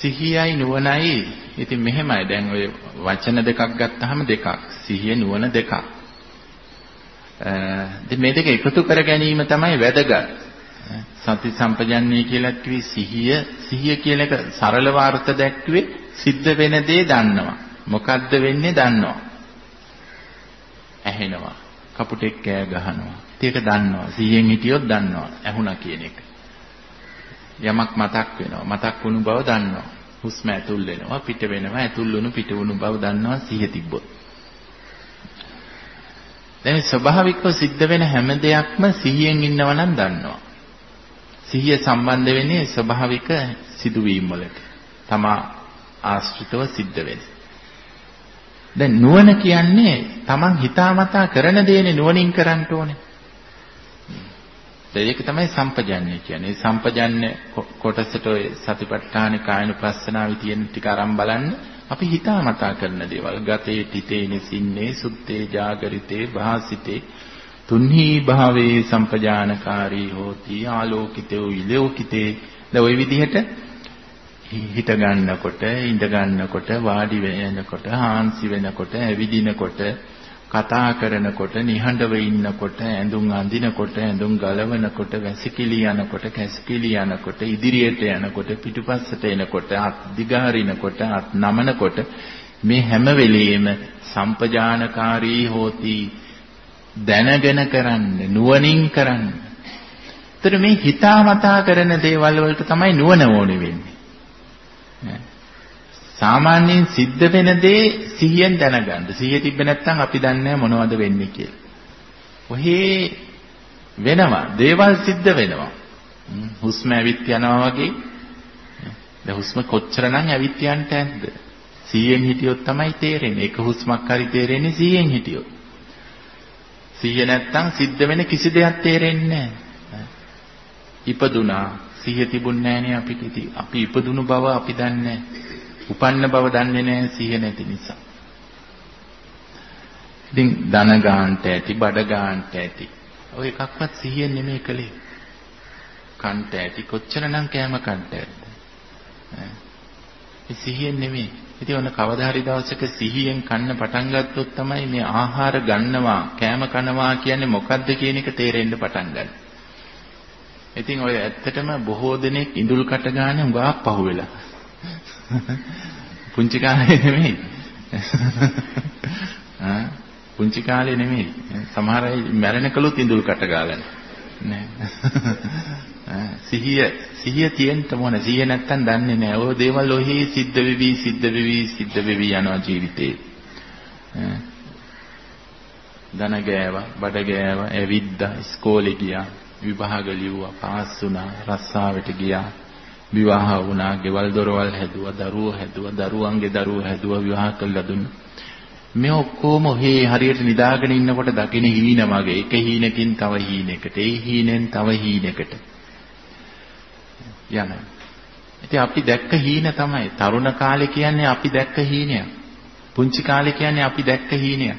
සිහියයි නුවණයි ඉතින් මෙහෙමයි. දැන් ඔය වචන දෙකක් ගත්තාම දෙකක්. සිහිය නුවණ දෙකක්. ඉතින් මේ දෙක එකතු කර ගැනීම තමයි වැදගත්. සති සම්පජන්ණය කියලා කිව්වේ සිහිය කියලා එක සරලව අර්ථ දැක්ුවේ සිද්ධ වෙන දේ දන්නවා. මොකද්ද වෙන්නේ දන්නවා. ඇහෙනවා. කපුටෙක් කෑ ගහනවා. ඒක දන්නවා. සිහියෙන් හිටියොත් දන්නවා. ඇහුණා කියන එක. යමක් මතක් වෙනවා. මතක් වුණු බව දන්නවා. හුස්ම ඇතුල් වෙනවා පිට වෙනවා. ඇතුල් වුණු පිට වුණු බව දන්නවා සිහිය තිබ්බොත්. දැන් ස්වභාවිකව සිද්ධ වෙන හැම දෙයක්ම සිහියෙන් ඉන්නවා නම් දන්නවා. සිහිය සම්බන්ධ වෙන්නේ ස්වභාවික සිදුවීම් වලට. තමා ආශ්‍රිතව සිද්ධ වෙන්නේ. දැන් නුවණ කියන්නේ තමන් හිතාමතා කරන දේනේ නුවණින් කරන්න ඕනේ. ඒක තමයි සම්පජන්ණය කියන්නේ. සම්පජන්ණය කොටසට ඔය සතිපට්ඨාන කායනුපස්සනාවේ තියෙන ටික අරන් බලන්න. අපි හිතාමතා කරන දේවල් ගතේ තිතේ නිසින්නේ සුත්තේ ජාගරිතේ භාසිතේ තුන්හි භාවේ සම්පජානකාරී හෝති ආලෝකිතෝ විලෝකිතේ. දැන් ওই විදිහට හිත ගන්නකොට ඉඳ ගන්නකොට වාඩි වෙනකොට හාන්සි වෙනකොට ඇවිදිනකොට කතා කරනකොට නිහඬව ඉන්නකොට ඇඳුම් අඳිනකොට ඇඳුම් ගලවනකොට වැසිකිලි යනකොට කැසිකිලි යනකොට ඉදිරියට යනකොට පිටුපස්සට එනකොට අත් දිගහරිනකොට අත් නමනකොට මේ හැම වෙලෙම සම්පජානකාරී හෝති දැනගෙන කරන්න නුවණින් කරන්න. ඒතර මේ හිතාමතා කරන දේවල් වලට තමයි නුවණ ඕනේ වෙන්නේ. සාමාන්‍යයෙන් සිද්ධ වෙන දේ සිහියෙන් දැනගන්න. සිහිය තිබ්බ නැත්නම් අපි දන්නේ මොනවද වෙන්නේ කියලා. ඔහේ වෙනවා. දේවල් සිද්ධ වෙනවා. හුස්ම ඇවිත් යනවා වගේ. දැන් හුස්ම කොච්චරනම් ඇවිත් යන්න ඇද්ද? සිහියෙන් හිටියොත් තමයි තේරෙන්නේ. එක හුස්මක් හරි තේරෙන්නේ සිහියෙන් හිටියොත්. සිහිය නැත්නම් සිද්ධ වෙන කිසි දෙයක් තේරෙන්නේ නැහැ. ඉපදුනා සිහිය තිබුණේ නැහනේ අපි ඉපදුණු බව අපි දන්නේ නැහැ. උපන්න බව දන්නේ නැහැ සිහිය නැති නිසා. ඉතින් ධන ගාන්ට ඇති බඩ ගාන්ට ඇති. ඔය එකක්වත් සිහියෙන් නෙමෙයි කලේ. කන්ට ඇති කොච්චරනම් කෑම කන්ට ඇද්ද? ඒ සිහියෙන් නෙමෙයි. ඉතින් ඔන්න කවදා හරි දවසක සිහියෙන් කන්න පටන් ගත්තොත් තමයි මේ ආහාර ගන්නවා කෑම කනවා කියන්නේ මොකද්ද කියන එක තේරෙන්න පටන් ගන්න. ඉතින් ඔය ඇත්තටම බොහෝ දෙනෙක් ඉඳුල් කට ගන්න උගා පහුවෙලා. පුංචි කාලේ නෙමෙයි. පුංචි කාලේ නෙමෙයි. සමහර අය මැරෙනකලුත් ඉඳුල් කට ගාලා නෑ. සිහිය තියෙන්න ඕන. සිහිය නැත්තම් දන්නේ නෑ. ඔය දේවල් ඔහි සිද්ධ වෙවි යනවා ජීවිතේ. ධන ගෑවා, බඩ ගෑවා, ඇවිද්දා, ඉස්කෝලේ ගියා, විභාග ලිව්වා, පාස් වුණා, රස්සාවට ගියා. විවාහ වුණා, ගෙවල් දොරවල් හැදුවා, දරුවෝ හැදුවා, දරුවන්ගේ දරුවෝ හැදුවා, විවාහ කළා දුන්නා. මේ ඔක්කොම ඔහේ හරියට නිදාගෙන ඉන්නකොට දකින හීන වගේ. එක හීනකින් තව හීනයකට, ඒ හීනෙන් තව හීනයකට යනවා. ඉතින් අපි දැක්ක හීන තමයි. තරුණ කාලේ කියන්නේ අපි දැක්ක හීනයක්. පුංචි කාලේ කියන්නේ අපි දැක්ක හීනයක්.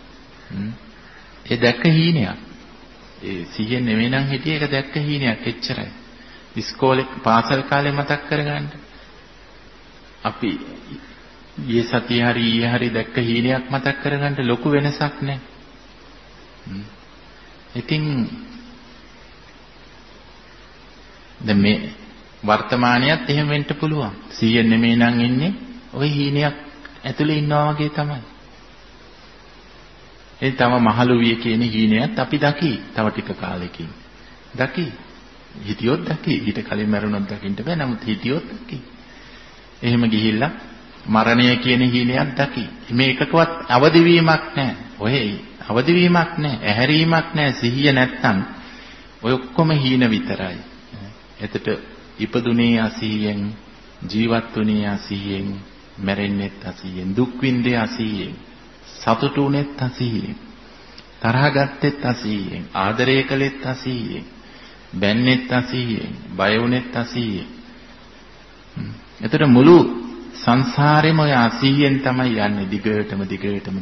ඒ දැක්ක හීනයක්. ඒ සිහියෙන් නෙමෙයි නම් හිටියේ ඒක දැක්ක හීනයක් එච්චරයි. ඉස්කෝලේ පාසල් කාලේ මතක් කරගන්න. අපි ඊයේ සතිය හරි ඊයේ හරි දැක්ක හීනයක් මතක් කරගන්න ලොකු වෙනසක් නැහැ. ඉතින් දැන් මේ වර්තමානියත් එහෙම වෙන්න පුළුවන්. 100 නෙමෙයි නම් ඉන්නේ ওই හීනයක් ඇතුලේ ඉන්නවා වගේ තමයි. ඒ තම මහලුවිය කියන හීනයත් අපි දකි. තව ටික කාලෙකින් දකි. හිතියොත් දකි. ඊට කලින් මරුණොත් දකින්න බෑ. නමුත් හිතියොත් දකි. එහෙම ගිහිල්ලා මරණය කියන හීනයක් දකි. මේකකවත් අවදිවීමක් නැහැ. ඔය අවදිවීමක් නැහැ. ඇහැරීමක් නැහැ. සිහිය නැත්තම් ඔය ඔක්කොම හීන විතරයි. එතට ඉපදුනේ අසීයෙන්, ජීවත් වුනේ අසීයෙන්, මැරෙන්නෙත් අසීයෙන්, දුක් විඳේ අසීයෙන්, සතුටු වුනේත් අසීයෙන්, තරහ ගත්තෙත් අසීයෙන්, ආදරය කළෙත් අසීයෙන්, බැන්නෙත් අසීයෙන්, බය වුනේත් අසීයෙන්. එතට මුළු සංසාරෙම ඔය අසීයෙන් තමයි යන්නේ දිගටම.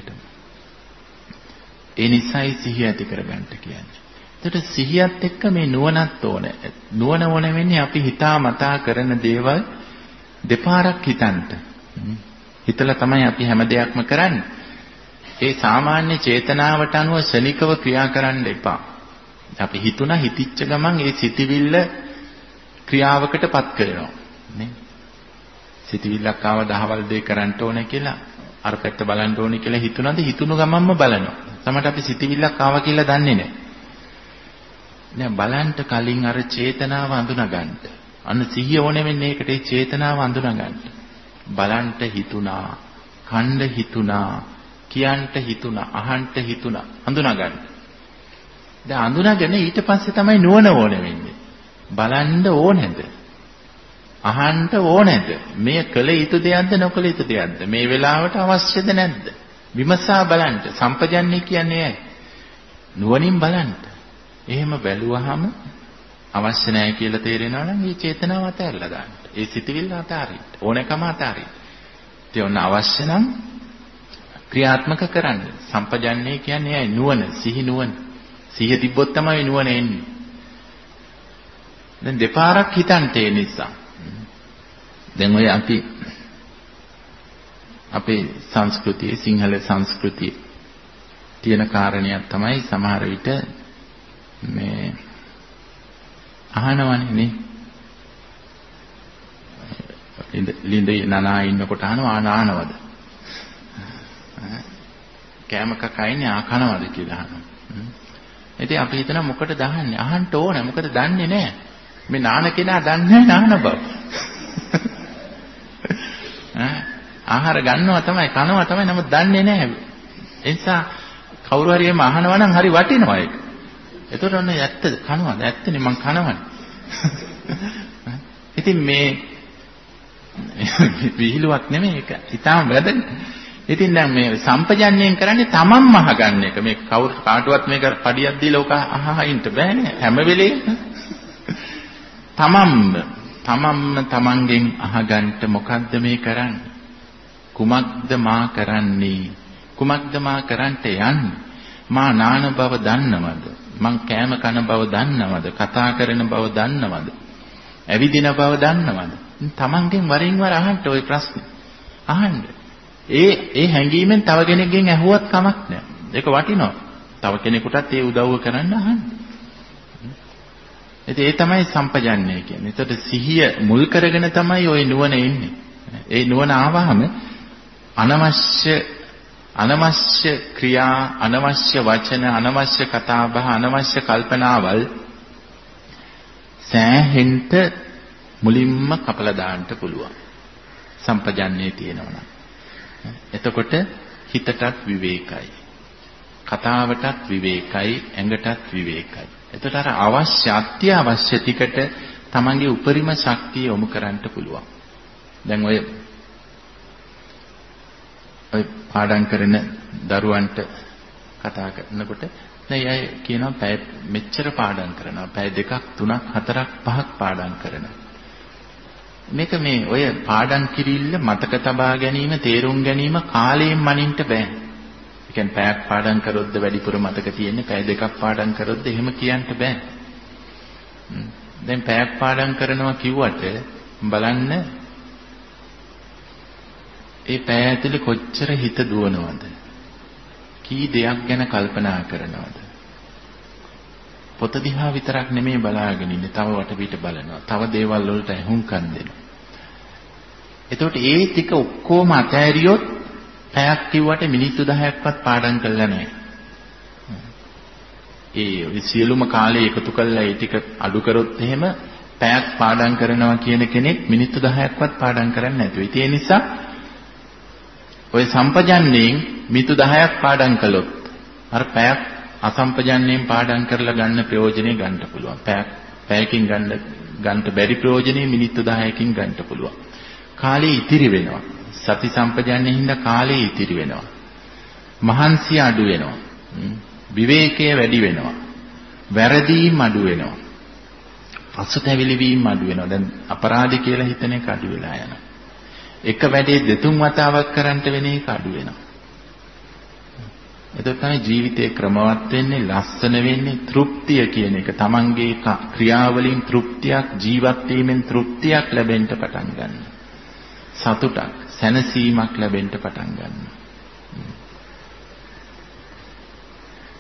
ඒ නිසායි සිහිය ඇති කරගන්න කියන්නේ. එතකොට සිහියත් එක්ක මේ නුවණත් ඕනේ. නුවණ වෙන්නේ අපි හිතා මතා කරන දේවල් දෙපාරක් හිතන්න. හිතලා තමයි අපි හැම දෙයක්ම කරන්නේ. ඒ සාමාන්‍ය චේතනාවට අනුව ශනිකව ක්‍රියා කරන්න එපා. අපි හිතුණා හිතිච්ච ගමන් ඒ සිතිවිල්ල ක්‍රියාවකටපත් කරනවා. නේ? සිතිවිල්ලක් ආව දහවල් දෙය කරන්න ඕනේ කියලා අර පැත්ත බලන්න ඕනේ කියලා හිතුණාද හිතුණු ගමන්ම බලනවා. සමහරට අපි සිතිවිල්ලක් ආවා කියලා දන්නේ නැහැ. දැන් බලන්න කලින් අර චේතනාව අඳුනා ගන්න. අන්න සිහිය ඕනේ වෙන්නේ ඒකට ඒ චේතනාව අඳුනා ගන්න. බලන්න හිතුණා, කන්න හිතුණා, කියන්න හිතුණා, අහන්න හිතුණා, අඳුනා ගන්න. දැන් අඳුනාගෙන ඊට පස්සේ තමයි නුවණ ඕනේ වෙන්නේ. බලන්න ඕනේද? අහන්න ඕනේද? මේ කළ යුතු දෙයක්ද නොකළ යුතු දෙයක්ද? මේ වෙලාවට අවශ්‍යද නැද්ද? විමසා බලන්න. සම්පජන්ණය කියන්නේ ඇයි? නුවණින් බලන්න. එහෙම බැලුවහම අවශ්‍ය නැහැ කියලා තේරෙනවා නම් මේ චේතනාව අතහැරලා දාන්න. ඒ සිතිවිල්ල අතහරින්න. ඕනකම අතහරින්න. ඒ ඔන්න අවශ්‍ය නම් ක්‍රියාත්මක කරන්න. සම්පජන්ණය කියන්නේ ඇයි? නුවණ, සිහි නුවණ. සිහිය තිබ්බොත් තමයි නුවණ එන්නේ. දැන් දෙපාරක් හිතන්න ඒ නිසා. දැන් ඔය අපි අපේ සංස්කෘතියේ සිංහල සංස්කෘතියේ තියෙන කාරණයක් තමයි සමහර විට මේ අහනවනේ නේ ලිඳේ නනා ඉන්නකොට අහනවා නානවද කෑම කකයිනේ ආකනවද කියලා අහනවා. ඉතින් අපි හිතන මොකටද අහන්නේ? අහන්න ඕන. මොකද දන්නේ නැහැ. මේ නාන කෙනා දන්නේ නැහැ නාන බව. ආහාර ගන්නවා තමයි කනවා තමයි නමුත් දන්නේ නැහැ. ඒ නිසා කවුරු හරි එහෙම අහනවා නම් හරි වටිනවා ඒක. ඒතකොට ඔන්න ඇත්ත කනවාද? ඇත්තනේ මං කනවනේ. ඉතින් මේ විහිළුවක් නෙමෙයි ඒක. ඊටාම වැදගත්. ඉතින් දැන් මේ සම්පජන්ණයෙන් කරන්නේ තමන්ම අහගන්න එක. මේ කවුරු කාටවත් මේක පඩියක් දීලා ඔක අහහින්ට බෑනේ. හැම වෙලේම තමන්ම තමන්ගෙන් අහගන්න මොකද්ද මේ කරන්නේ? කුමක්ද මා කරන්නේ? කුමක්ද මා කරන්නට යන්නේ? මා නාන බව දන්නවද? මං කෑම කන බව දන්නවද? කතා කරන බව දන්නවද? ඇවිදින බව දන්නවද? තමන්ගෙන් වරින් වර අහන්න ওই ප්‍රශ්නේ. අහන්න. ඒ හැඟීමෙන් තව කෙනෙක්ගෙන් ඇහුවත් කමක් නැහැ. ඒක වටිනවා. තව කෙනෙකුටත් ඒ උදව්ව කරන්න අහන්න. ඒ තමයි සම්පජන්ණය කියන්නේ. ඒතකොට සිහිය මුල් කරගෙන තමයි ওই නුවණ එන්නේ. ඒ නුවණ ආවහම අනවශ්‍ය ක්‍රියා, අනවශ්‍ය වචන, අනවශ්‍ය කතාබහ, අනවශ්‍ය කල්පනාවල් සෑහෙන්න මුලින්ම කපලා දාන්න පුළුවන්. සම්පජන්ණයේ තියෙනවා නම්. එතකොට හිතටත් විවේකයි. කතාවටත් විවේකයි, ඇඟටත් විවේකයි. එතකොට අර අත්‍යවශ්‍ය ටිකට තමන්ගේ උපරිම ශක්තිය යොමු කරන්න පුළුවන්. දැන් ඔය පාඩම් කරන දරුවන්ට කතා කරනකොට දැන් අය කියනවා පැය මෙච්චර පාඩම් කරනවා. පැය 2ක් 3ක් 4ක් 5ක් පාඩම් කරනවා. මේක මේ ඔය පාඩම් කිරිල්ල මතක තබා ගැනීම, තේරුම් ගැනීම කාලයෙන් මනින්න බෑ. ඒ කියන්නේ පැයක් පාඩම් කරොත්ද වැඩිපුර මතක තියෙන්නේ, පැය 2ක් පාඩම් කරොත්ද එහෙම කියන්න බෑ. දැන් පැයක් පාඩම් කරනවා කිව්වට බලන්න ඒ පැය ඇතුලේ කොච්චර හිත දුවනවද? කී දෙයක් ගැන කල්පනා කරනවද? පොත දිහා විතරක් නෙමෙයි බලාගෙන ඉන්නේ. තව වටපිට බලනවා. තව දේවල් වලට ඇහුම්කන් දෙනවා. එතකොට ඒ ටික ඔක්කොම අතෑරියොත් පැයක් කිව්වට මිනිත්තු 10ක්වත් පාඩම් කළා නැහැ. ඒ සියලුම කාලය එකතු කළා ඒ ටික අඩු කරොත් එහෙම පැයක් පාඩම් කරනවා කියන කෙනෙක් මිනිත්තු 10ක්වත් පාඩම් කරන්නේ නැතුව. ඒ නිසා ඔය සම්පජන්ණයෙන් මිනිත්තු 10ක් පාඩම් කළොත් අර පැයක් අසම්පජන්ණයෙන් පාඩම් කරලා ගන්න ප්‍රයෝජනෙ ගන්න පුළුවන්. පැයකින් ගන්න බැරි ප්‍රයෝජනෙ මිනිත්තු 10කින් ගන්න පුළුවන්. කාලේ ඉතිරි වෙනවා. සති සම්පජන්ණයෙන් හින්දා කාලේ ඉතිරි වෙනවා. මහන්සිය අඩු වෙනවා. විවේකයේ වැඩි වෙනවා. වැරදීම් අඩු වෙනවා. පසුතැවිලි වීම අඩු වෙනවා. දැන් අපරාධ කියලා හිතන එක අඩු වෙලා යනවා. එක වැඩේ දෙතුන් වතාවක් කරන්න වෙන එක අඩු වෙනවා. එතකොට තමයි ජීවිතේ ක්‍රමවත් වෙන්නේ, ලස්සන වෙන්නේ, තෘප්තිය කියන එක. තමන්ගේ ක්‍රියාවලින් තෘප්තියක්, ජීවත් වීමෙන් තෘප්තියක් ලැබෙන්න පටන් ගන්නවා. සතුටක්, සැනසීමක් ලැබෙන්න පටන් ගන්නවා.